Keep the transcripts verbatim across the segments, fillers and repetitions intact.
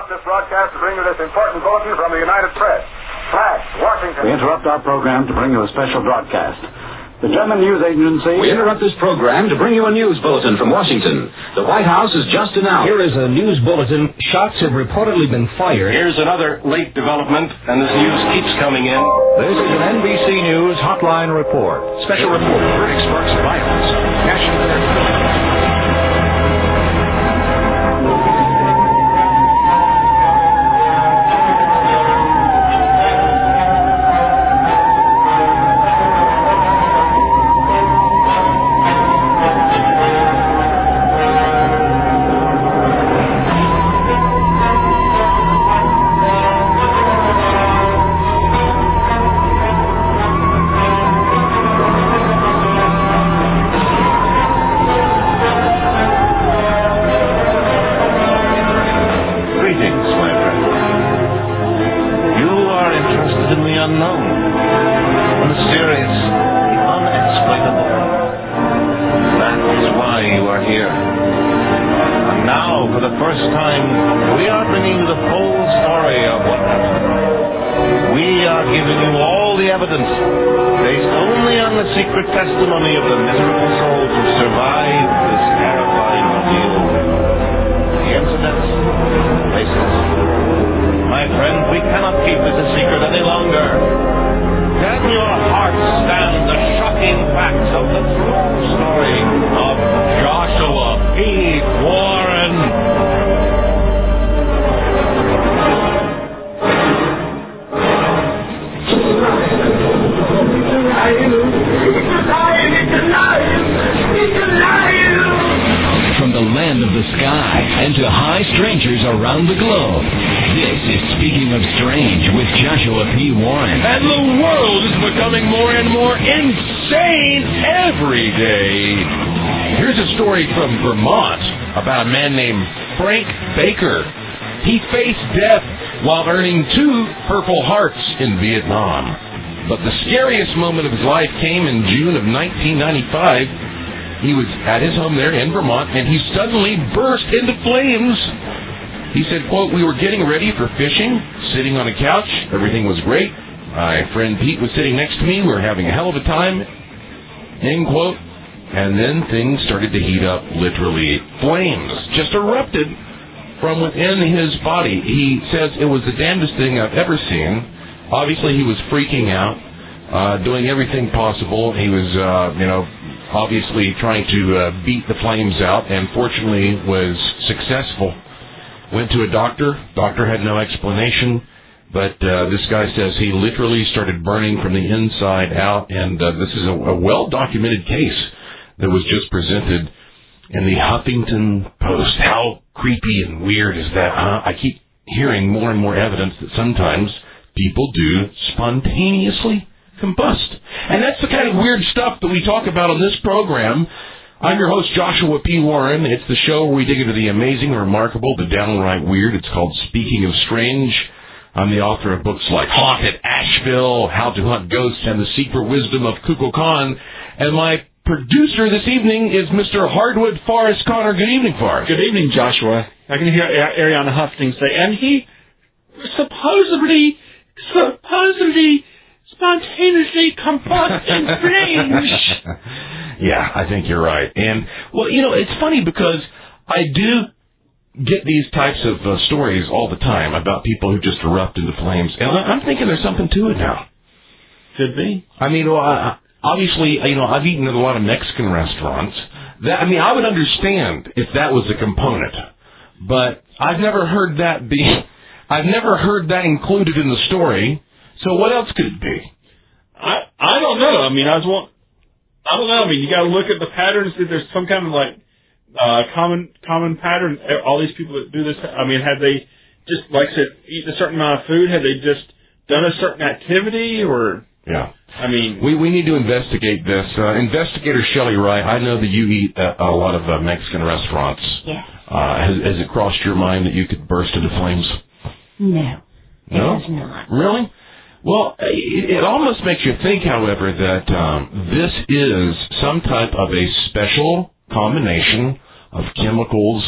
interrupt this broadcast to bring you this important bulletin from the United Press. Flash, Washington. We interrupt our program to bring you a special broadcast. The German news agency... We interrupt this program to bring you a news bulletin from Washington. The White House has just announced... Here is a news bulletin. Shots have reportedly been fired. Here's another late development, and this news keeps coming in. This is an N B C News hotline report. Special report. Verdict sparks violence. National Internet. In Vietnam. But the scariest moment of his life came in June of nineteen ninety-five. He was at his home there in Vermont, and he suddenly burst into flames. He said, quote, "We were getting ready for fishing, sitting on a couch. Everything was great. My friend Pete was sitting next to me. We were having a hell of a time," end quote. And then things started to heat up, literally. Flames just erupted from within his body. He says it was the damnedest thing I've ever seen. Obviously, he was freaking out, uh, doing everything possible. He was, uh, you know, obviously trying to uh, beat the flames out, and fortunately was successful. Went to a doctor. Doctor had no explanation, but uh, this guy says he literally started burning from the inside out, and uh, this is a, a well-documented case that was just presented in the Huffington Post. How creepy and weird is that, huh? I keep hearing more and more evidence that sometimes people do spontaneously combust. And that's the kind of weird stuff that we talk about on this program. I'm your host, Joshua P. Warren. It's the show where we dig into the amazing, the remarkable, the downright weird. It's called Speaking of Strange. I'm the author of books like Haunted Asheville, How to Hunt Ghosts, and The Secret Wisdom of Kukulkan. And my producer this evening is Mister Hardwood Forrest Connor. Good evening, Forrest. Good evening, Joshua. I can hear Ariana Huffington say, and he supposedly... supposedly spontaneously combust in flames. Yeah, I think you're right. And, well, you know, it's funny because I do get these types of uh, stories all the time about people who just erupt into flames. And I'm thinking there's something to it now. Could be. I mean, well, I, obviously, you know, I've eaten at a lot of Mexican restaurants. That, I mean, I would understand if that was a component. But I've never heard that be... I've never heard that included in the story. So what else could it be? I I don't know. I mean, I was want. I don't know. I mean, you got to look at the patterns. If there's some kind of like uh, common common pattern. All these people that do this. I mean, have they just like I said eaten a certain amount of food? Have they just done a certain activity or? Yeah. I mean, we we need to investigate this. Uh, Investigator Shelley Wright, I know that you eat at a lot of uh, Mexican restaurants. Yes. Uh, has, has it crossed your mind that you could burst into flames? No. It No? has not. Really? Well, it, it almost makes you think, however, that um, this is some type of a special combination of chemicals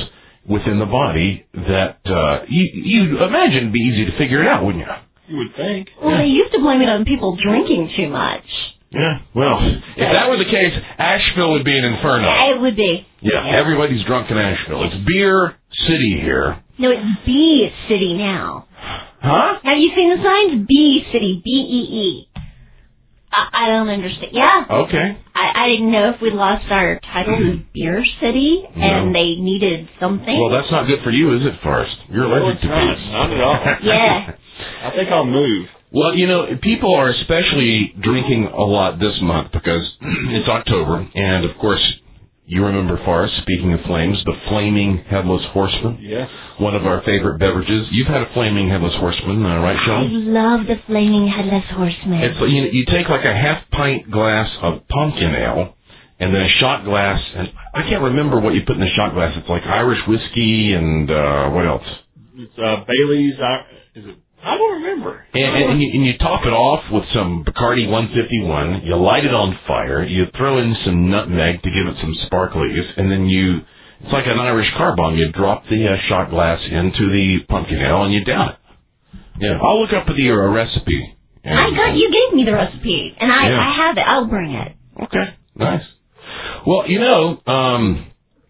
within the body that uh, you, you'd imagine it'd be easy to figure it out, wouldn't you? You would think. Well, they used to blame it on people drinking too much. Yeah, well, if that were the case, Asheville would be an inferno. It would be. Yeah, yeah. Everybody's drunk in Asheville. It's Beer City here. No, it's B City now. Huh? Have you seen the signs? B City, B E E. I, I don't understand. Yeah. Okay. I, I didn't know if we lost our title to Beer City No. and they needed something. Well, that's not good for you, is it, Forrest? You're allergic to not, bees. not at all. Yeah. I think I'll move. Well, you know, people are especially drinking a lot this month because it's October, and of course, you remember, Forrest, speaking of flames, the Flaming Headless Horseman. Yes. One of our favorite beverages. You've had a Flaming Headless Horseman, uh, right, I Sean? love the Flaming Headless Horseman. It's you know, you take like a half pint glass of pumpkin ale, and then a shot glass, and I can't remember what you put in the shot glass. It's like Irish whiskey and uh, what else? It's uh, Bailey's. Uh, is it? I don't remember. And, and, and, you, and you top it off with some Bacardi one fifty-one. You light it on fire. You throw in some nutmeg to give it some sparklies, and then you, it's like an Irish car bomb. You drop the uh, shot glass into the pumpkin ale, and you down it. Yeah, I'll look up the uh, recipe. And, I got, you gave me the recipe, and I, Yeah. I have it. I'll bring it. Okay, nice. Well, you know, um,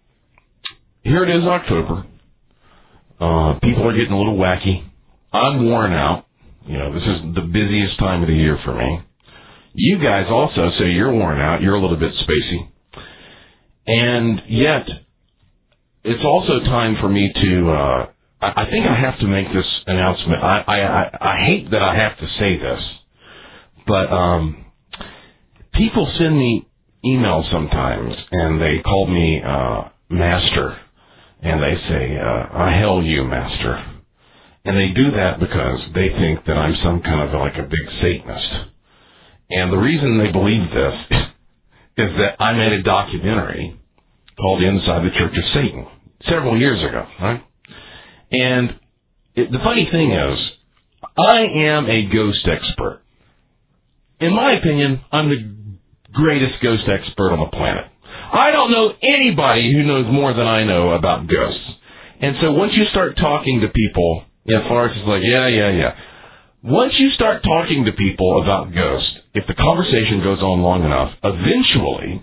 here it is, October. Uh, people are getting a little wacky. I'm worn out. You know, this is the busiest time of the year for me. You guys also say you're worn out. You're a little bit spacey. And yet, it's also time for me to, uh, I, I think I have to make this announcement. I, I, I, I hate that I have to say this, but, um, people send me emails sometimes and they call me, uh, master. And they say, uh, I hail you, master. And they do that because they think that I'm some kind of like a big Satanist. And the reason they believe this is that I made a documentary called Inside the Church of Satan several years ago, right? And it, the funny thing is, I am a ghost expert. In my opinion, I'm the greatest ghost expert on the planet. I don't know anybody who knows more than I know about ghosts. And so once you start talking to people, yeah, Forrest is like, yeah, yeah, yeah. Once you start talking to people about ghosts, if the conversation goes on long enough, eventually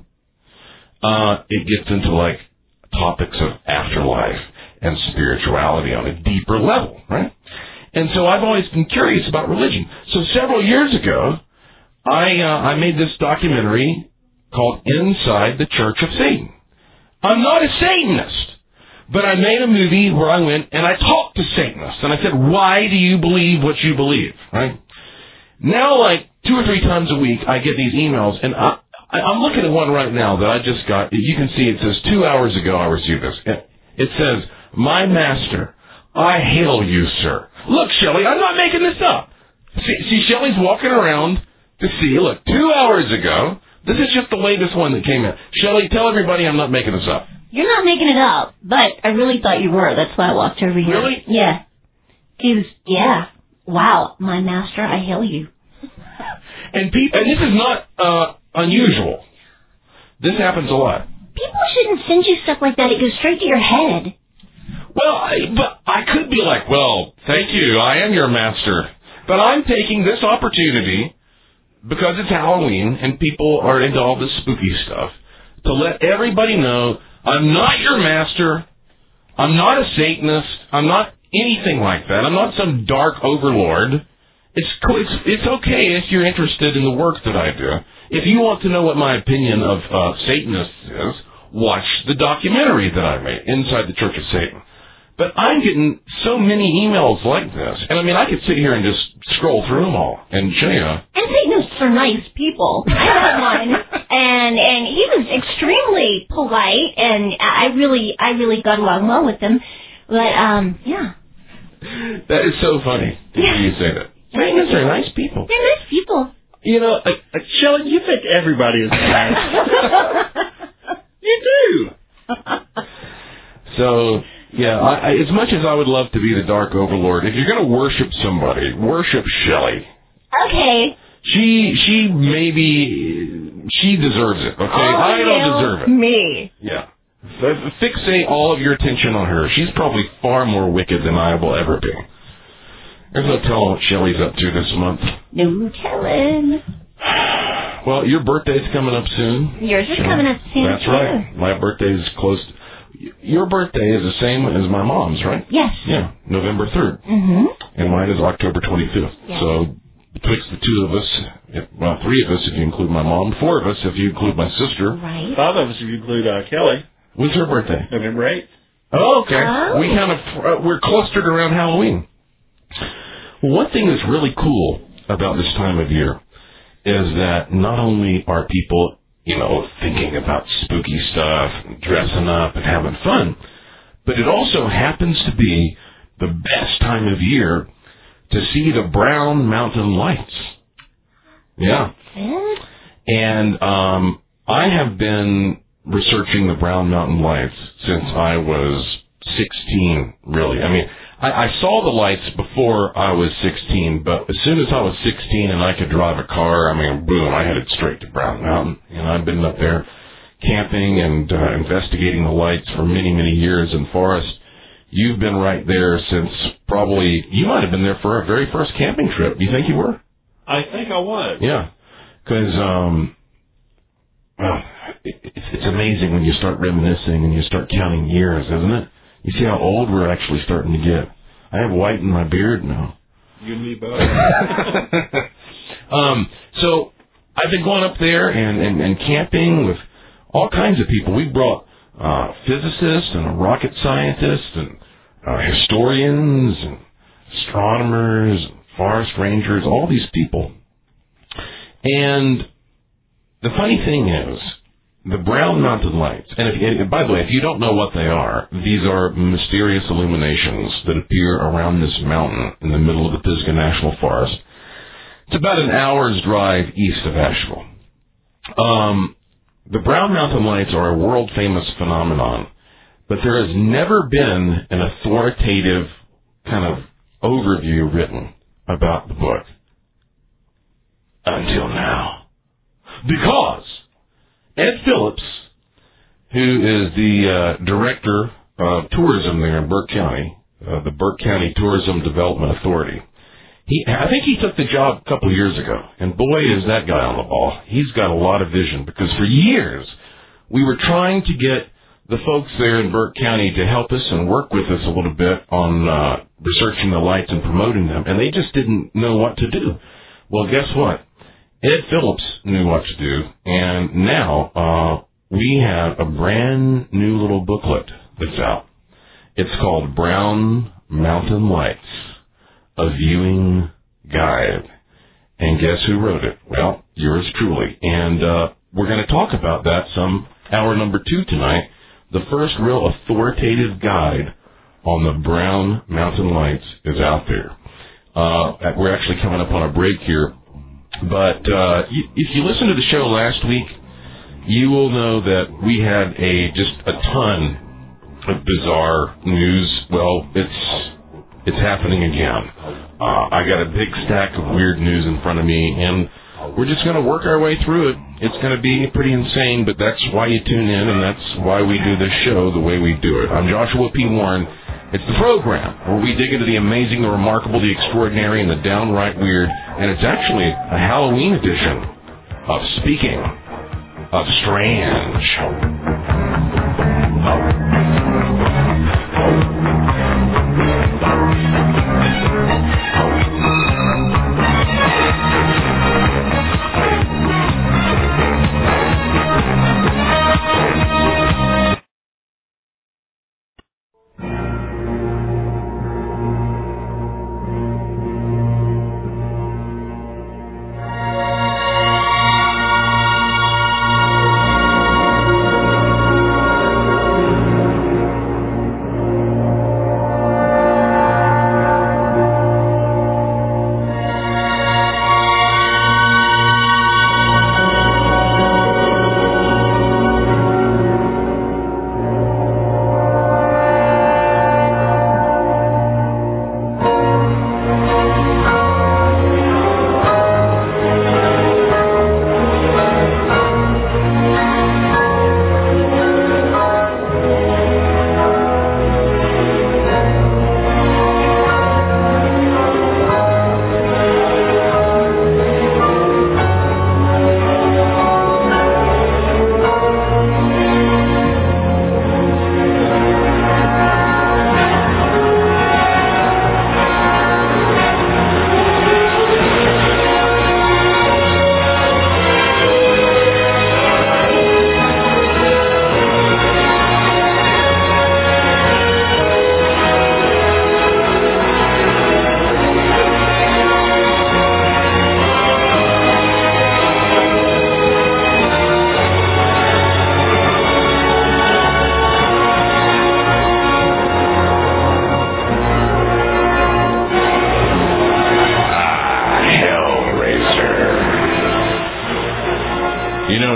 uh, it gets into like topics of afterlife and spirituality on a deeper level, right? And so I've always been curious about religion. So several years ago, I uh, I made this documentary called Inside the Church of Satan. I'm not a Satanist. But I made a movie where I went and I talked to Satanists. And I said, why do you believe what you believe? Right? Now, like, two or three times a week, I get these emails. And I, I, I'm looking at one right now that I just got. You can see it says, two hours ago I received this. It says, my master, I hail you, sir. Look, Shelley, I'm not making this up. See, see Shelley's walking around to see. Look, two hours ago. This is just the latest one that came in. Shelley, tell everybody I'm not making this up. You're not making it up, but I really thought you were. That's why I walked over here. Really? Yeah. He was, yeah. Wow, my master, I hail you. And people, and this is not uh, unusual. This happens a lot. People shouldn't send you stuff like that. It goes straight to your head. Well, I, but I could be like, well, thank you, I am your master. But I'm taking this opportunity, because it's Halloween and people are into all this spooky stuff, to let everybody know I'm not your master. I'm not a Satanist. I'm not anything like that. I'm not some dark overlord. It's it's it's okay if you're interested in the work that I do. If you want to know what my opinion of uh, Satanists is, watch the documentary that I made, Inside the Church of Satan. But I'm getting so many emails like this, and I mean, I could sit here and just scroll through them all and show you. And Satanists are nice people. I had one, and and he was extremely polite, and I really I really got along well with him. But um, yeah. That is so funny to hear you say that. Satanists are nice people. They're nice people. You know, uh, uh, Shelley, you think everybody is nice. You do. So. Yeah, I, I, as much as I would love to be the Dark Overlord, if you're going to worship somebody, worship Shelley. Okay. She, she maybe, she deserves it, okay? Oh, I don't deserve it. Me. Yeah. uh, fixate all of your attention on her. She's probably far more wicked than I will ever be. There's no telling what Shelley's up to this month. No telling. Well, your birthday's coming up soon. Yours is coming up soon. That's too. right. My birthday's close. Your birthday is the same as my mom's, right? Yes. Yeah, November third. Mm-hmm. And mine is October twenty-fifth. Yes. So betwixt the two of us, if, well, three of us if you include my mom, four of us if you include my sister. Right. Five of us if you include uh, Kelly. When's her birthday? November eighth. Oh, okay. Oh. We kind of, uh, we're clustered around Halloween. Well, one thing that's really cool about this time of year is that not only are people, you know, thinking about spooky stuff, and dressing up and having fun, but it also happens to be the best time of year to see the Brown Mountain Lights. Yeah. And um, I have been researching the Brown Mountain Lights since I was sixteen, really. I mean, I, I saw the lights before I was sixteen, but as soon as I was sixteen and I could drive a car, I mean, boom, I headed straight to Brown Mountain. And I've been up there camping and uh, investigating the lights for many, many years. And Forrest, you've been right there since probably, you might have been there for our very first camping trip. Do you think you were? I think I was. Yeah. Because, um, well, it, it's, it's amazing when you start reminiscing and you start counting years, isn't it? You see how old we're actually starting to get. I have white in my beard now. You and me both. um, so I've been going up there and, and, and camping with all kinds of people. We brought uh, physicists and rocket scientists and uh, historians and astronomers and forest rangers, all these people. And the funny thing is, the Brown Mountain Lights, and, if, and by the way, if you don't know what they are, these are mysterious illuminations that appear around this mountain in the middle of the Pisgah National Forest. It's about an hour's drive east of Asheville. Um, the Brown Mountain Lights are a world-famous phenomenon, but there has never been an authoritative kind of overview written about the book. Until now. Because Ed Phillips, who is the uh, director of tourism there in Burke County, uh, the Burke County Tourism Development Authority, he, I think he took the job a couple of years ago, and boy, is that guy on the ball. He's got a lot of vision, because for years, we were trying to get the folks there in Burke County to help us and work with us a little bit on uh, researching the lights and promoting them, and they just didn't know what to do. Well, guess what? Ed Phillips knew what to do, and now uh, we have a brand new little booklet that's out. It's called Brown Mountain Lights, a Viewing Guide. And guess who wrote it? Well, yours truly. And uh, we're going to talk about that some hour number two tonight, the first real authoritative guide on the Brown Mountain Lights is out there. Uh, we're actually coming up on a break here. But uh, if you listened to the show last week, you will know that we had a just a ton of bizarre news. Well, it's it's happening again. Uh, I got a big stack of weird news in front of me, and we're just going to work our way through it. It's going to be pretty insane, but that's why you tune in, and that's why we do this show the way we do it. I'm Joshua P. Warren. It's the program where we dig into the amazing, the remarkable, the extraordinary, and the downright weird. And it's actually a Halloween edition of Speaking of Strange.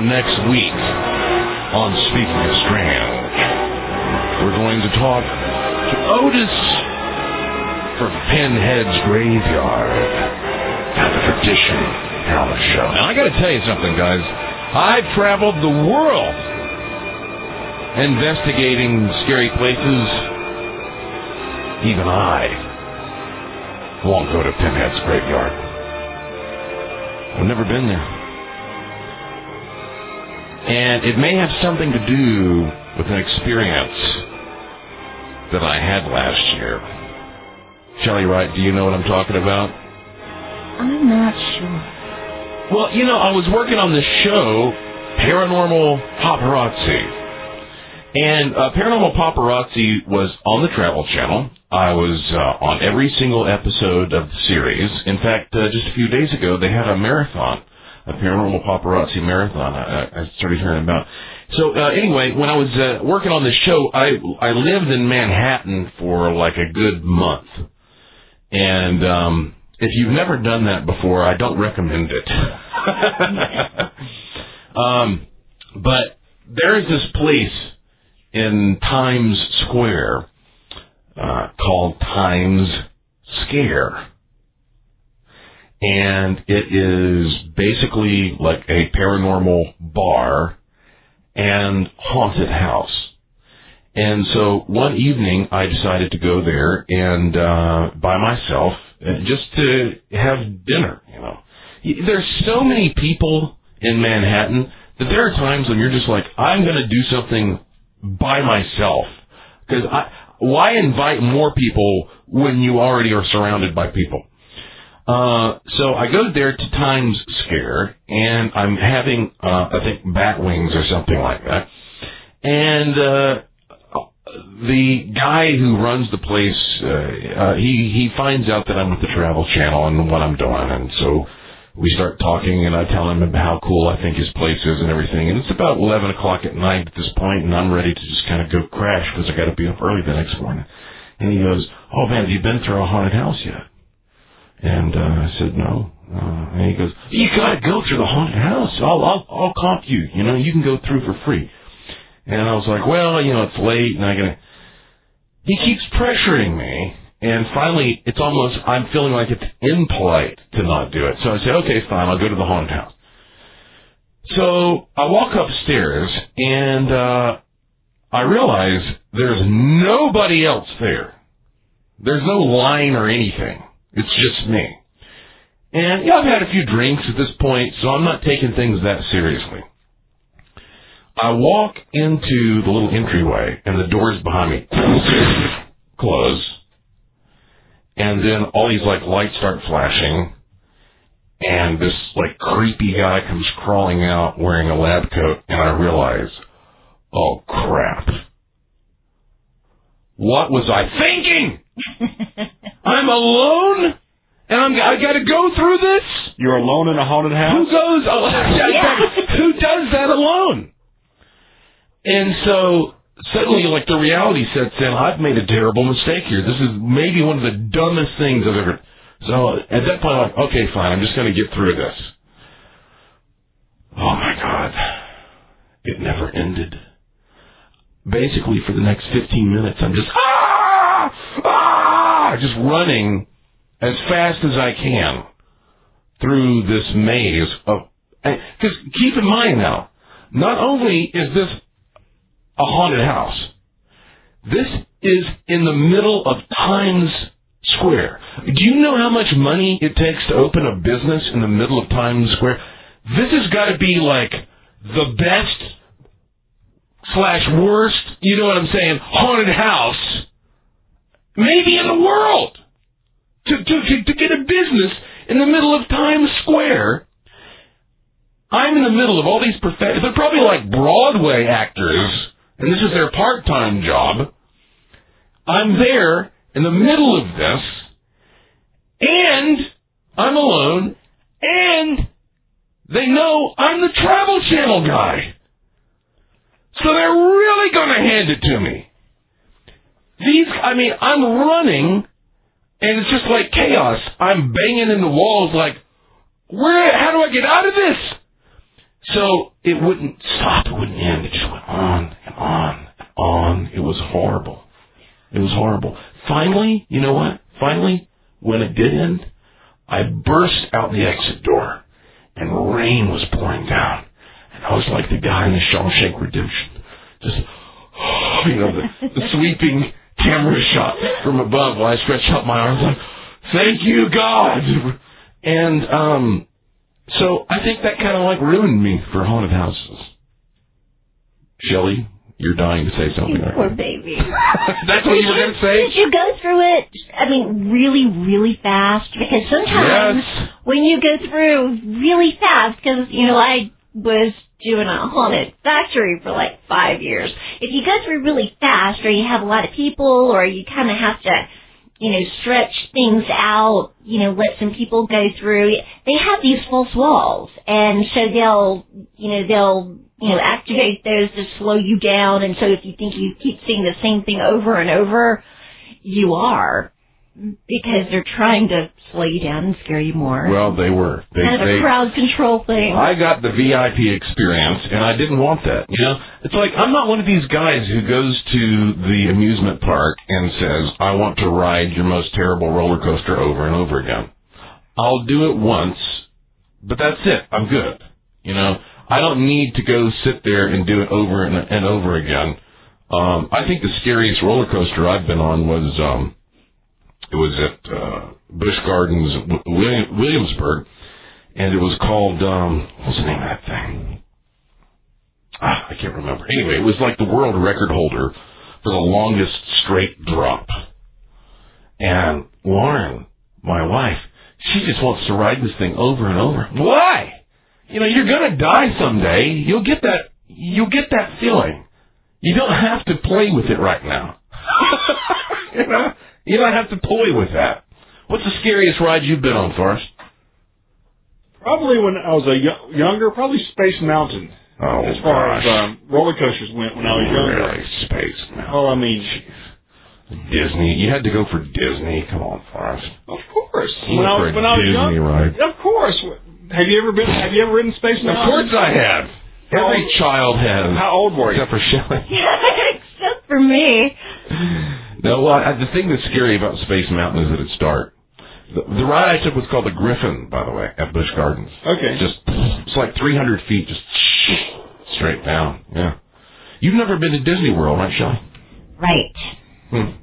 next week on Speaking of Strange, we're going to talk to Otis from Pinhead's Graveyard and the tradition here on the show. Now, I got to tell you something, guys. I've traveled the world investigating scary places. Even I won't go to Pinhead's Graveyard. I've never been there. And it may have something to do with an experience that I had last year. Shelley Wright, do you know what I'm talking about? I'm not sure. Well, you know, I was working on this show, Paranormal Paparazzi. And uh, Paranormal Paparazzi was on the Travel Channel. I was uh, on every single episode of the series. In fact, uh, just a few days ago, they had a marathon, a Paranormal Paparazzi marathon I, I started hearing about. So uh, anyway, when I was uh, working on this show, I I lived in Manhattan for like a good month. And um, if you've never done that before, I don't recommend it. um, but there is this place in Times Square uh, called Times Scare. And it is basically like a paranormal bar and haunted house. And so one evening I decided to go there and uh, by myself just to have dinner, you know. There's so many people in Manhattan that there are times when you're just like, I'm going to do something by myself. Because why invite more people when you already are surrounded by people? Uh, so I go there to Times Scare, and I'm having, uh, I think, bat wings or something like that. And uh, the guy who runs the place, uh, uh, he, he finds out that I'm with the Travel Channel and what I'm doing. And so we start talking, and I tell him how cool I think his place is and everything. And it's about eleven o'clock at night at this point, and I'm ready to just kind of go crash because I got to be up early the next morning. And he goes, oh, man, have you been through a haunted house yet? And uh, I said, no. Uh, and he goes, you got to go through the haunted house. I'll, I'll, I'll comp you. You know, you can go through for free. And I was like, well, you know, it's late, and I gotta. He keeps pressuring me. And finally, it's almost, I'm feeling like it's impolite to not do it. So I say, okay, fine, I'll go to the haunted house. So I walk upstairs, and uh, I realize there's nobody else there. There's no line or anything. It's just me. And, yeah, I've had a few drinks at this point, so I'm not taking things that seriously. I walk into the little entryway, and the doors behind me close. And then all these, like, lights start flashing, and this, like, creepy guy comes crawling out wearing a lab coat, and I realize, oh, crap. What was I thinking? I'm alone, and I'm, I got to go through this? You're alone in a haunted house? Who goes, yeah. Who does that alone? And so suddenly, like, the reality sets in. I've made a terrible mistake here. This is maybe one of the dumbest things I've ever... So at that point, I'm like, okay, fine, I'm just going to get through this. Oh, my God. It never ended. Basically, for the next fifteen minutes, I'm just, ah! Ah! Just running as fast as I can through this maze of... Because keep in mind now, not only is this a haunted house. This is in the middle of Times Square. Do you know how much money it takes to open a business in the middle of Times Square? This has got to be like the best slash worst, you know what I'm saying, haunted house maybe in the world. To, to, to, to get a business in the middle of Times Square. I'm in the middle of all these professionals. They're probably like Broadway actors. And this is their part-time job. I'm there in the middle of this, and I'm alone, and they know I'm the Travel Channel guy. So they're really going to hand it to me. These, I mean, I'm running, and it's just like chaos. I'm banging into walls like, where, how do I get out of this? So it wouldn't stop. It wouldn't end. It just went on and on and on. It was horrible. It was horrible. Finally, you know what? Finally, when it did end, I burst out the exit door, and rain was pouring down. And I was like the guy in the Shawshank Redemption. Just, you know, the, the sweeping camera shot from above while I stretched out my arms like, thank you, God! And, um, so I think that kind of like ruined me for haunted houses. Shelley, you're dying to say something. You poor baby. That's what you were going to say? Did you go through it, I mean, really, really fast? Because sometimes yes. when you go through really fast, because, you know, I was doing a haunted factory for like five years. If you go through really fast, or you have a lot of people, or you kind of have to, you know, stretch things out, you know, let some people go through, they have these false walls. And so they'll, you know, they'll, you know, activate those to slow you down. And so if you think you keep seeing the same thing over and over, you are. Because they're trying to slow you down and scare you more. Well, they were. They, kind of a they, crowd control thing. I got the V I P experience, and I didn't want that. You know, it's like I'm not one of these guys who goes to the amusement park and says, I want to ride your most terrible roller coaster over and over again. I'll do it once, but that's it. I'm good. You know, I don't need to go sit there and do it over and, and over again. Um, I think the scariest roller coaster I've been on was... Um, It was at uh, Busch Gardens, William, Williamsburg, and it was called, um, what's the name of that thing? Ah, I can't remember. Anyway, it was like the world record holder for the longest straight drop. And Lauren, my wife, she just wants to ride this thing over and over. Why? You know, you're going to die someday. You'll get that, you'll get that feeling. You don't have to play with it right now. You know? You don't have to toy with that. What's the scariest ride you've been on, Forrest? Probably when I was a y- younger, probably Space Mountain. Oh, as far gosh. as um, roller coasters went when I was younger. Really, Space Mountain. Oh, I mean, Disney. You had to go for Disney. Come on, Forrest. Of course. You When I for was a when I was Disney young, ride. of course. Have you ever been? Have you ever ridden Space Of Mountain? course I have. Every old- child has. How old were you? Except for Shelley. Except for me. No, well, I, the thing that's scary about Space Mountain is that it's dark. The, the ride I took was called the Griffin, by the way, at Busch Gardens. Okay. Just, it's like three hundred feet, just straight down. Yeah. You've never been to Disney World, right, Shelley? Right. Hmm.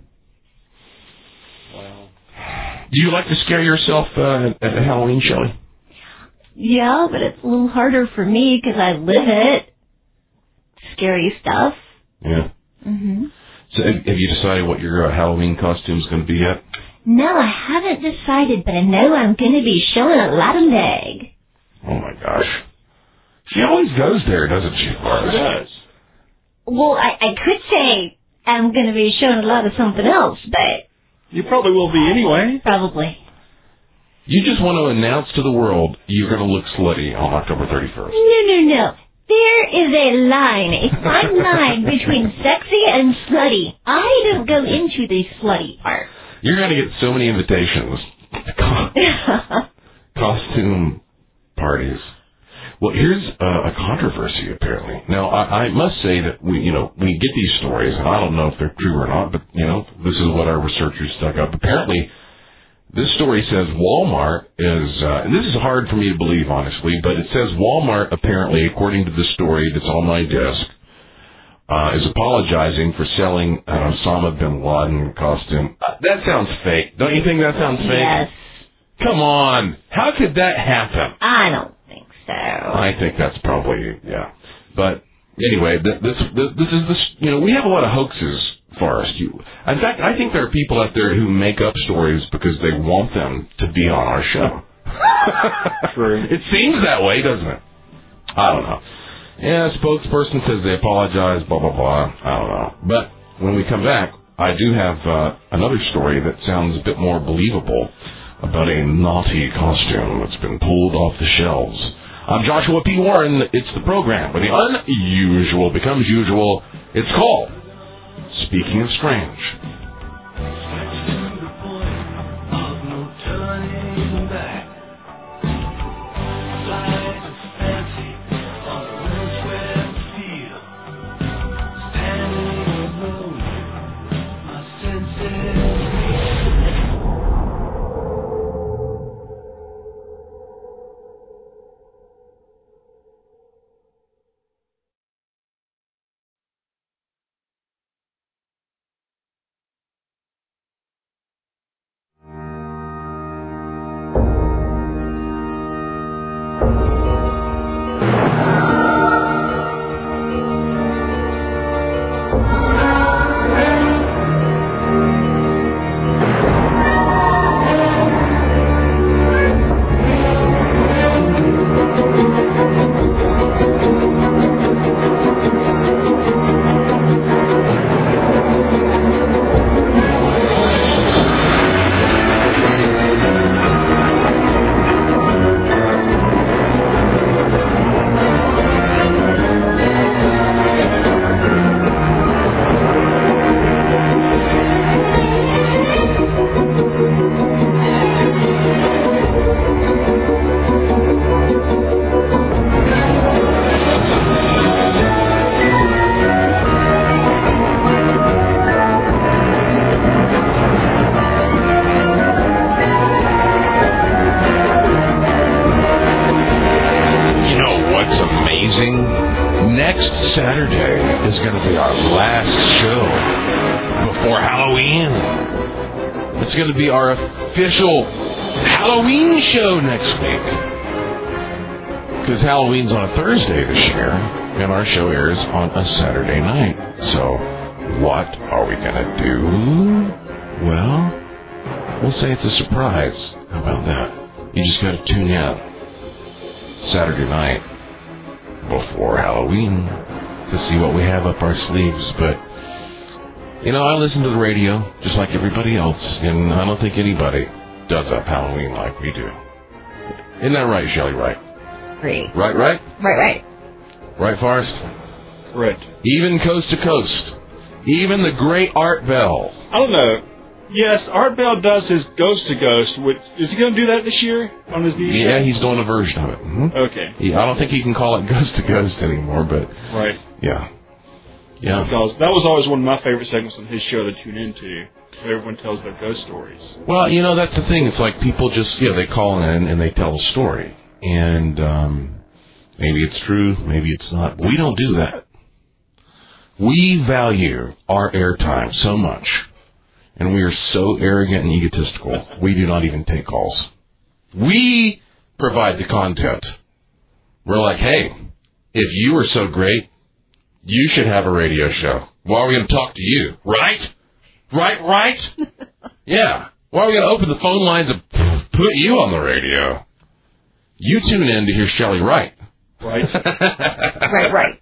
Wow. Do you like to scare yourself uh, at, at Halloween, Shelley? Yeah, but it's a little harder for me because I live it. Scary stuff. Yeah. Mm-hmm. So have, have you decided what your uh, Halloween costume's going to be yet? No, I haven't decided, but I know I'm going to be showing a lot of leg. Oh, my gosh. She always goes there, doesn't she, Forrest? She does. Well, I, I could say I'm going to be showing a lot of something else, but... You probably will be anyway. Probably. You just want to announce to the world you're going to look slutty on October thirty-first. No, no, no. There is a line, a fine line between sexy and slutty. I don't go into the slutty part. You're going to get so many invitations. Costume parties. Well, here's uh, a controversy, apparently. Now, I, I must say that we, you know, we get these stories, and I don't know if they're true or not, but, you know, this is what our researchers dug up. Apparently, this story says Walmart is, uh, and this is hard for me to believe, honestly, but it says Walmart, apparently, according to the story that's on my desk, uh, is apologizing for selling an Osama bin Laden costume. Uh, that sounds fake. Don't you think that sounds fake? Yes. Come on. How could that happen? I don't think so. I think that's probably, yeah. But anyway, th- this, this, this is this, you know, we have a lot of hoaxes, Forrest. You, in fact, I think there are people out there who make up stories because they want them to be on our show. True. It seems that way, doesn't it? I don't know. Yeah, spokesperson says they apologize, blah, blah, blah. I don't know. But when we come back, I do have uh, another story that sounds a bit more believable about a naughty costume that's been pulled off the shelves. I'm Joshua P. Warren. It's the program where the unusual becomes usual. It's called Speaking of Strange. Official Halloween show next week. Because Halloween's on a Thursday this year, and our show airs on a Saturday night. So, what are we going to do? Well, we'll say it's a surprise. How about that? You just got to tune in Saturday night before Halloween to see what we have up our sleeves. But you know, I listen to the radio just like everybody else, and I don't think anybody does up Halloween like we do. Isn't that right, Shelley? Right? Right. Right, right? Right, right. Right, Forrest? Right. Even coast to coast. Even the great Art Bell. I don't know. Yes, Art Bell does his Ghost to Ghost. Which, is he going to do that this year on his new show? Yeah, he's doing a version of it. Mm-hmm. Okay. He, I don't think he can call it Ghost to Ghost anymore, but... Right. Yeah. Yeah. Because that was always one of my favorite segments on his show to tune into. Everyone tells their ghost stories. Well, you know, that's the thing. It's like people just, you know, they call in and they tell a story. And um, maybe it's true, maybe it's not. But we don't do that. We value our airtime so much. And we are so arrogant and egotistical, we do not even take calls. We provide the content. We're like, hey, if you are so great, you should have a radio show. Why are we going to talk to you? Right? Right, right? Yeah. Why are we going to open the phone lines and put you on the radio? You tune in to hear Shelley Wright. Right. Right, right.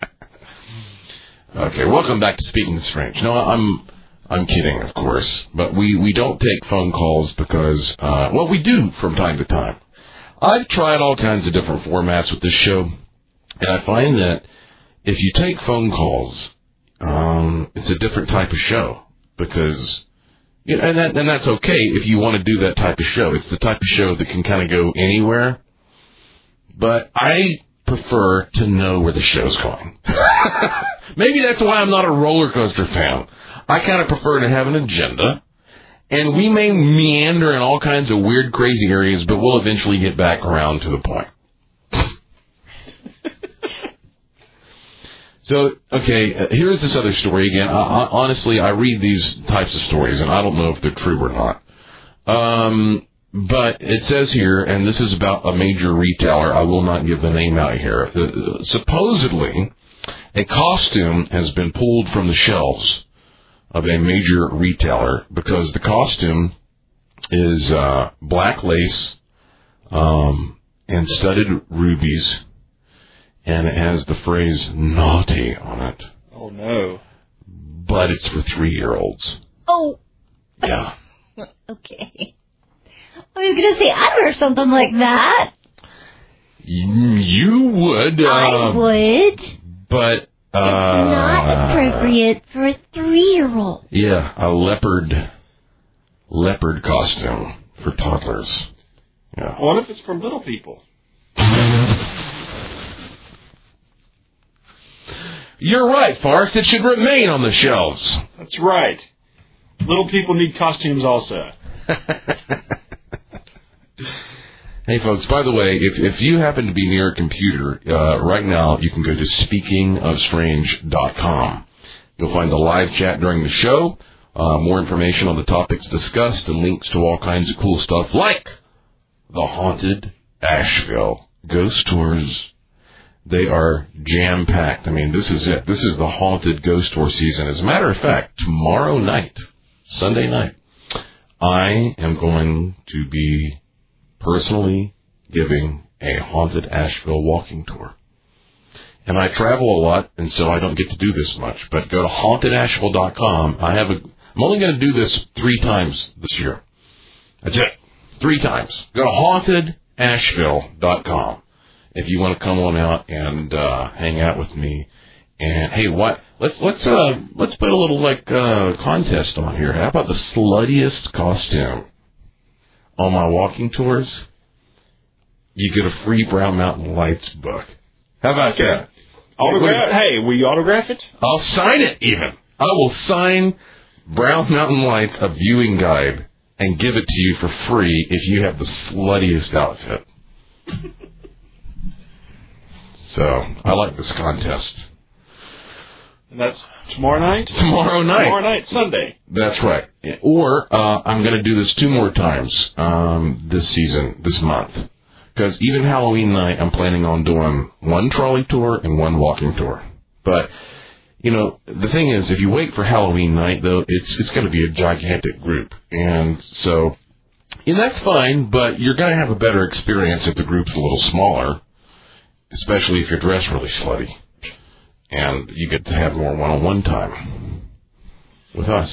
Okay, welcome back to Speaking the Strange. No, I'm I'm kidding, of course. But we, we don't take phone calls because, uh, well, we do from time to time. I've tried all kinds of different formats with this show, and I find that if you take phone calls, um, it's a different type of show because, you know, and that and that's okay if you want to do that type of show. It's the type of show that can kind of go anywhere. But I prefer to know where the show's going. Maybe that's why I'm not a roller coaster fan. I kind of prefer to have an agenda, and we may meander in all kinds of weird, crazy areas, but we'll eventually get back around to the point. So, okay, uh, here's this other story again. I, I, honestly, I read these types of stories, and I don't know if they're true or not. Um, but it says here, and this is about a major retailer. I will not give the name out here. Uh, supposedly, a costume has been pulled from the shelves of a major retailer because the costume is uh, black lace um, and studded rubies. And it has the phrase naughty on it. Oh, no. But it's for three-year-olds. Oh. Yeah. Okay. I was going to say, I'd wear something like that. You would. Uh, I would. But, uh... it's not appropriate for a three-year-old. Yeah, a leopard, leopard costume for toddlers. Yeah. What if it's for little people? You're right, Forrest. It should remain on the shelves. That's right. Little people need costumes also. Hey, folks, by the way, if if you happen to be near a computer, uh, right now you can go to speaking of strange dot com. You'll find the live chat during the show, uh, more information on the topics discussed, and links to all kinds of cool stuff like the haunted Asheville ghost tours, they are jam-packed. I mean, this is it. This is the haunted ghost tour season. As a matter of fact, tomorrow night, Sunday night, I am going to be personally giving a haunted Asheville walking tour. And I travel a lot, and so I don't get to do this much. But go to haunted asheville dot com. I have a, I'm only going to do this three times this year. That's it. Three times. Go to haunted asheville dot com if you want to come on out and uh, hang out with me. And hey, what? Let's let's uh let's put a little like uh, contest on here. How about the sluttiest costume on my walking tours? You get a free Brown Mountain Lights book. How about that? Autograph? Hey, will you autograph it? I'll sign it even. I will sign Brown Mountain Lights, a viewing guide, and give it to you for free if you have the sluttiest outfit. So, I like this contest. And that's tomorrow night? Tomorrow night. Tomorrow night, Sunday. That's right. Or, uh, I'm going to do this two more times um, this season, this month. Because even Halloween night, I'm planning on doing one trolley tour and one walking tour. But, you know, the thing is, if you wait for Halloween night, though, it's it's going to be a gigantic group. And so, and that's fine, but you're going to have a better experience if the group's a little smaller, especially if you're dressed really slutty. And you get to have more one-on-one time with us.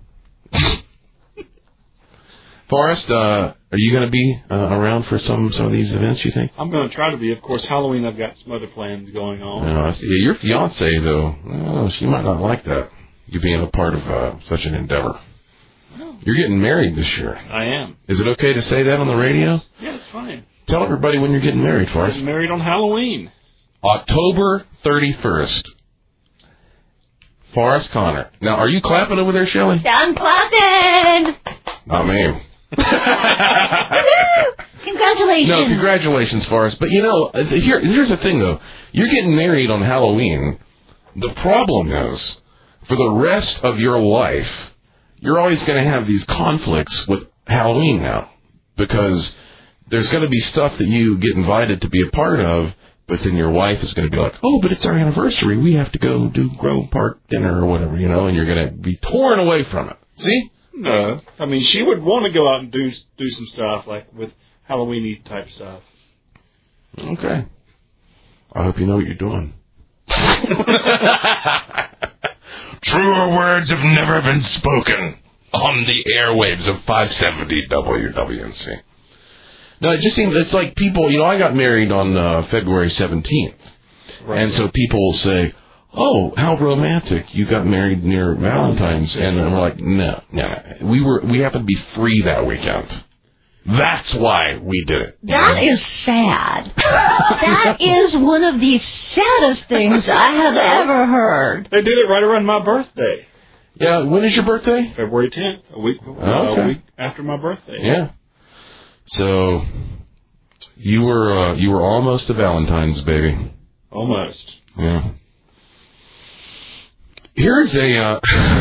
Forrest, uh, are you going to be uh, around for some, some of these events, you think? I'm going to try to be. Of course, Halloween, I've got some other plans going on. Uh, yeah, your fiance, though, oh, she might not like that, you being a part of uh, such an endeavor. Well, you're getting married this year. I am. Is it okay to say that on the radio? Yeah, it's fine. Tell everybody when you're getting married, Forrest. I'm getting married on Halloween. October thirty-first. Forrest Connor. Now, are you clapping over there, Shelley? I'm clapping! Not me. Congratulations. No, congratulations, Forrest. But, you know, here, here's the thing, though. You're getting married on Halloween. The problem is, for the rest of your life, you're always going to have these conflicts with Halloween now. Because there's going to be stuff that you get invited to be a part of, but then your wife is going to be like, oh, but it's our anniversary. We have to go do Grove Park dinner or whatever, you know, and you're going to be torn away from it. See? No. I mean, she would want to go out and do do some stuff, like with Halloween-y type stuff. Okay. I hope you know what you're doing. Truer words have never been spoken on the airwaves of five seventy W W N C. No, it just seems, it's like people, you know, I got married on uh, February seventeenth. Right. And so people will say, oh, how romantic. You got married near Valentine's. And we're like, no, no. We were, we happened to be free that weekend. That's why we did it. That is sad. That is one of the saddest things I have ever heard. They did it right around my birthday. Yeah, when is your birthday? February tenth, a week, uh, okay. a week after my birthday. Yeah. So, you were, uh, you were almost a Valentine's baby. Almost. Yeah. Here's a, uh,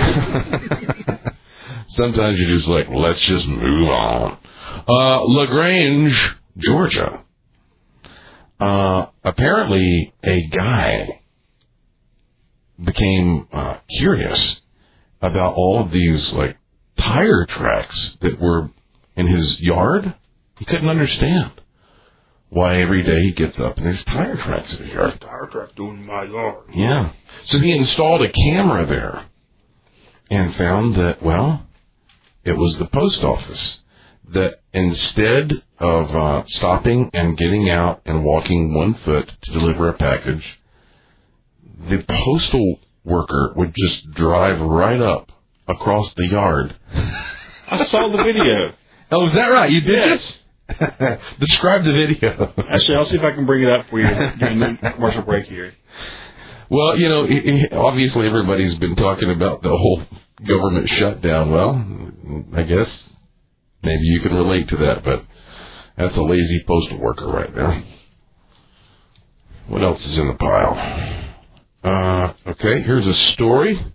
sometimes you're just like, let's just move on. Uh, LaGrange, Georgia. Uh, apparently a guy became, uh, curious about all of these, like, tire tracks that were in his yard. He couldn't understand why every day he gets up and there's tire tracks in his yard. Tire tracks doing my yard. Yeah. So he installed a camera there and found that, well, it was the post office that instead of uh, stopping and getting out and walking one foot to deliver a package, the postal worker would just drive right up across the yard. I saw the video. Oh, is that right? You did? Yes. Describe the video. Actually, I'll see if I can bring it up for you during the commercial break here. Well, you know, obviously everybody's been talking about the whole government shutdown. Well, I guess maybe you can relate to that, but that's a lazy postal worker right there. What else is in the pile? Uh, okay, here's a story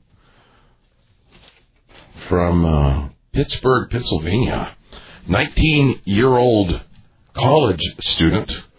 from uh, Pittsburgh, Pennsylvania. nineteen-year-old college student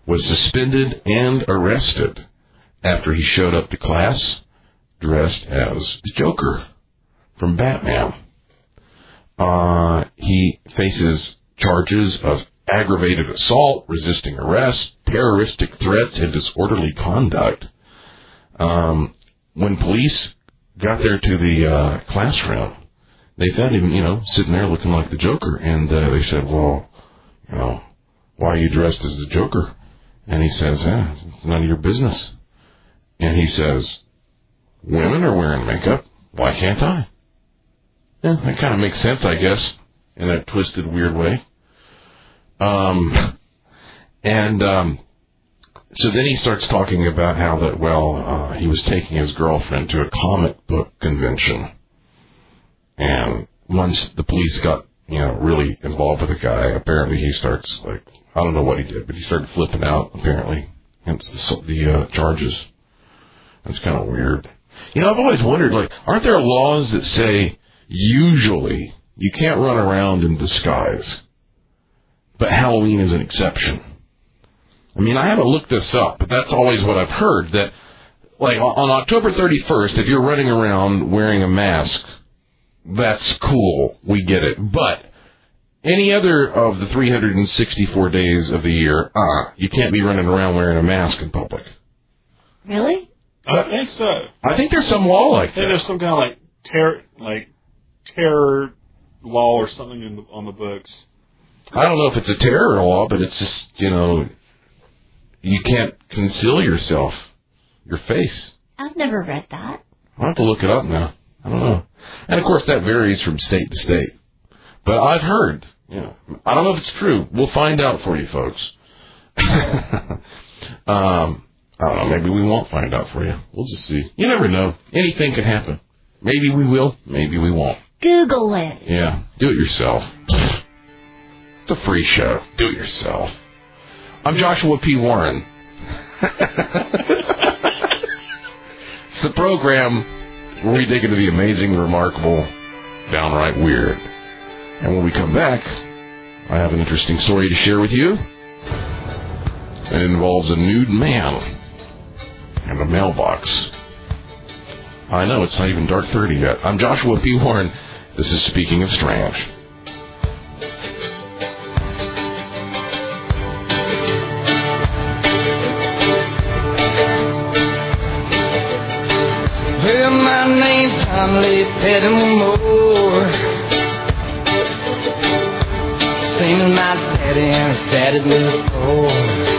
was suspended and arrested after he showed up to class dressed as the Joker from Batman. Uh, he faces charges of aggravated assault, resisting arrest, terroristic threats, and disorderly conduct. Um, when police got there to the uh, classroom, they found him, you know, sitting there looking like the Joker, and uh, they said, well, you know, why are you dressed as the Joker? And he says, eh, it's none of your business. And he says, women are wearing makeup. Why can't I? Yeah, that kind of makes sense, I guess, in a twisted, weird way. Um, and um, so then he starts talking about how that, well, uh, he was taking his girlfriend to a comic book convention. And once the police got, you know, really involved with the guy, apparently he starts, like, I don't know what he did, but he started flipping out, apparently, against the, the uh, charges. That's kind of weird. You know, I've always wondered, like, aren't there laws that say usually you can't run around in disguise, but Halloween is an exception? I mean, I haven't looked this up, but that's always what I've heard, that, like, on October thirty-first, if you're running around wearing a mask, that's cool, we get it. But any other of the three hundred sixty-four days of the year, uh, you can't be running around wearing a mask in public. Really? I think so. I think there's some law like I think that. there's some kind of like terror, like terror law or something in the, on the books. I don't know if it's a terror law, but it's just, you know, you can't conceal yourself, your face. I've never read that. I'll have to look it up now. I don't know. And of course that varies from state to state. But I've heard, you know, I don't know if it's true. We'll find out for you folks. um, I don't know, maybe we won't find out for you. We'll just see. You never know. Anything can happen. Maybe we will, maybe we won't. Google it. Yeah, do it yourself. It's a free show. Do it yourself. I'm Joshua P. Warren. It's the program where we dig into the amazing, remarkable, downright weird. And when we come back, I have an interesting story to share with you. It involves a nude man and a mailbox. I know, it's not even dark thirty yet. I'm Joshua P. Warren. This is Speaking of Strange. Well, my name's Conley Pettimore. Seen my daddy and his daddy before.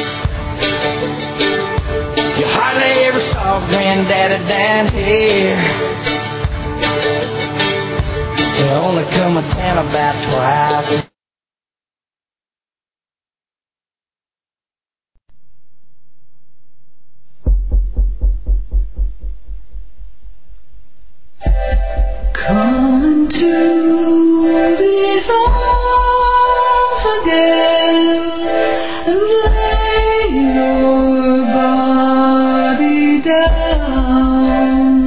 You hardly ever saw Granddaddy down here. They only come to town about twice. Come into these arms again and lay your body down.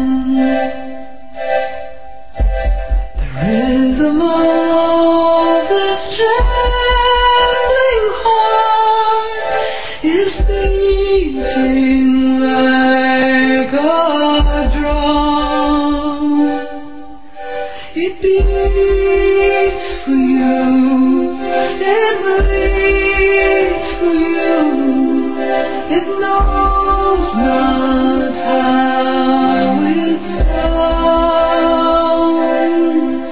The rhythm of this trembling heart is beating like a drum. It beats for you, it bleeds for you, it knows not how it sounds.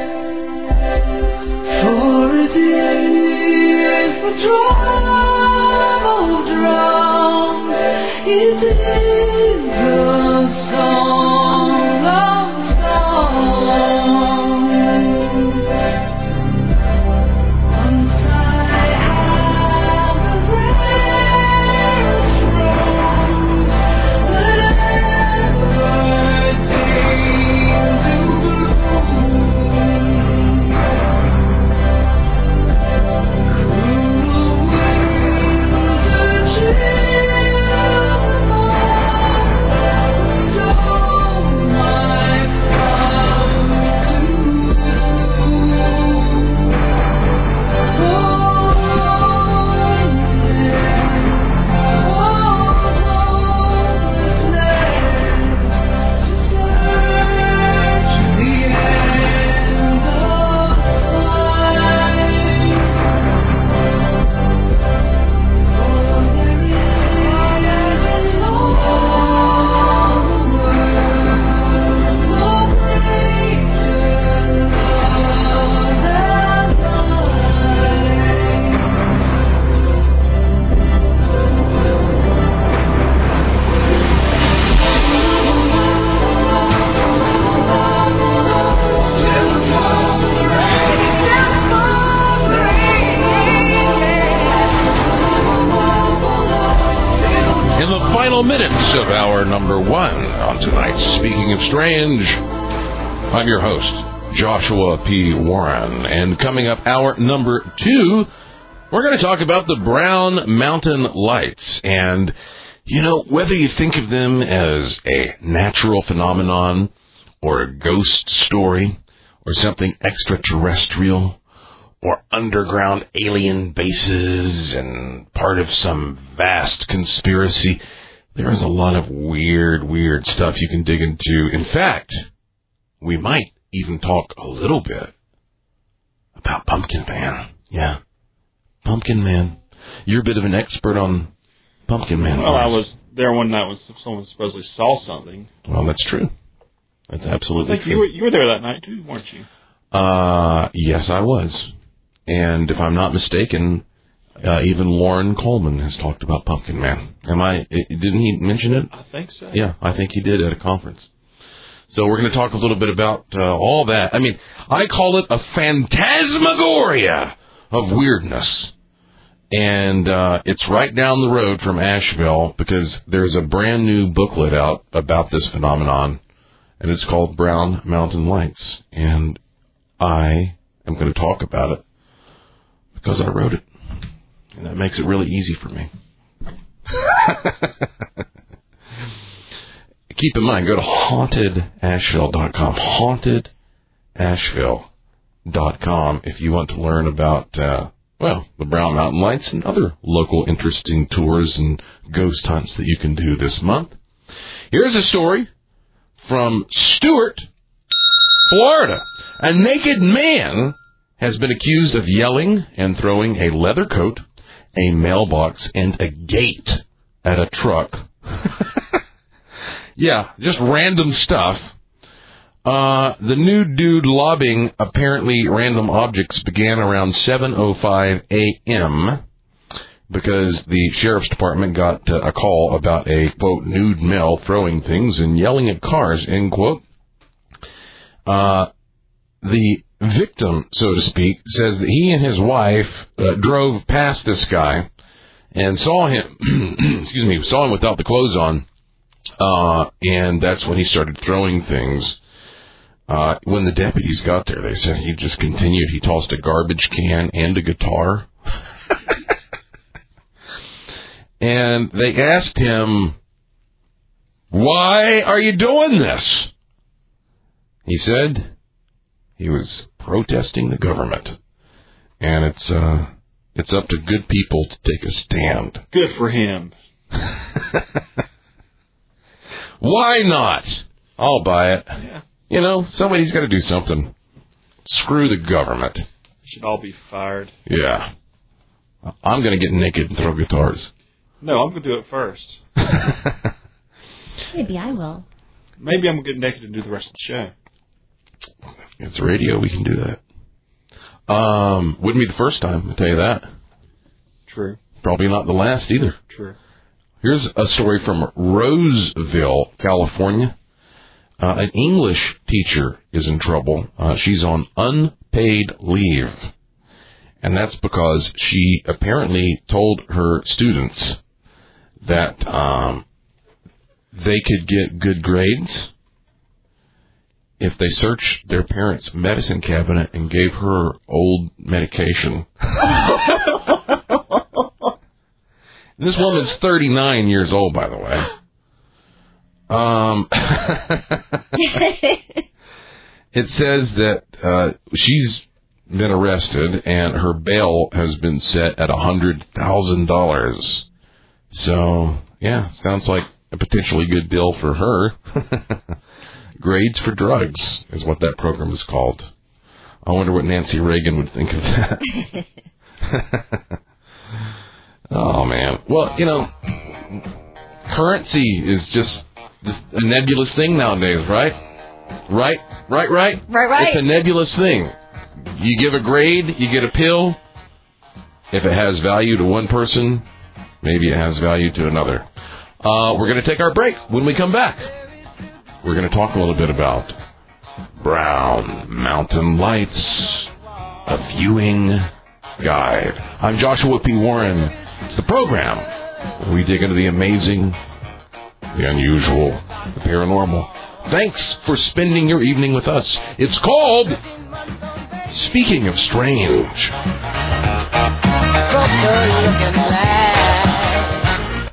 For it is the drum of drums, it is the song of songs. Once I have a rest from final minutes of hour number one on tonight's Speaking of Strange. I'm your host, Joshua P. Warren, and coming up hour number two, we're going to talk about the Brown Mountain Lights. And, you know, whether you think of them as a natural phenomenon or a ghost story or something extraterrestrial or underground alien bases and part of some vast conspiracy, there is a lot of weird, weird stuff you can dig into. In fact, we might even talk a little bit about Pumpkin Man. Yeah, Pumpkin Man. You're a bit of an expert on Pumpkin Man. Well, I was there one night when someone supposedly saw something. Well, that's true. That's absolutely I think true. You were, you were there that night too, weren't you? Uh, yes, I was. And if I'm not mistaken, uh, even Lauren Coleman has talked about Pumpkin Man. Am I? Didn't he mention it? I think so. Yeah, I think he did at a conference. So we're going to talk a little bit about uh, all that. I mean, I call it a phantasmagoria of weirdness. And uh, it's right down the road from Asheville because there's a brand new booklet out about this phenomenon, and it's called Brown Mountain Lights. And I am going to talk about it because I wrote it. And that makes it really easy for me. Keep in mind, go to haunted asheville dot com, haunted asheville dot com, if you want to learn about, uh, well, the Brown Mountain Lights and other local interesting tours and ghost hunts that you can do this month. Here's a story from Stuart, Florida. A naked man has been accused of yelling and throwing a leather coat, a mailbox, and a gate at a truck. Yeah, just random stuff. Uh, the nude dude lobbing apparently random objects began around seven oh five a.m. because the sheriff's department got uh, a call about a, quote, nude male throwing things and yelling at cars, end quote. Uh, the victim, so to speak, says that he and his wife uh, drove past this guy and saw him, excuse me, saw him without the clothes on. Uh, and that's when he started throwing things. Uh, when the deputies got there, they said he just continued. He tossed a garbage can and a guitar. And they asked him, "Why are you doing this?" He said he was protesting the government. And it's, uh, it's up to good people to take a stand. Good for him. Why not? I'll buy it. Yeah. You know, somebody's got to do something. Screw the government. Should all be fired. Yeah. I'm going to get naked and throw guitars. No, I'm going to do it first. Maybe I will. Maybe I'm going to get naked and do the rest of the show. It's radio. We can do that. Um, wouldn't be the first time, I'll tell you that. True. Probably not the last either. True. Here's a story from Roseville, California. Uh, an English teacher is in trouble. Uh, she's on unpaid leave. And that's because she apparently told her students that um, they could get good grades if they searched their parents' medicine cabinet and gave her old medication. This woman's thirty-nine years old, by the way. Um, it says that uh, she's been arrested and her bail has been set at one hundred thousand dollars. So, yeah, sounds like a potentially good deal for her. Grades for Drugs is what that program is called. I wonder what Nancy Reagan would think of that. Oh, man. Well, you know, currency is just a nebulous thing nowadays, right? Right? Right, right? Right, right. It's a nebulous thing. You give a grade, you get a pill. If it has value to one person, maybe it has value to another. Uh, we're going to take our break. When we come back, we're going to talk a little bit about Brown Mountain Lights, a viewing guide. I'm Joshua P. Warren. It's the program where we dig into the amazing the unusual, the paranormal. Thanks for spending your evening with us. It's called Speaking of Strange. Looking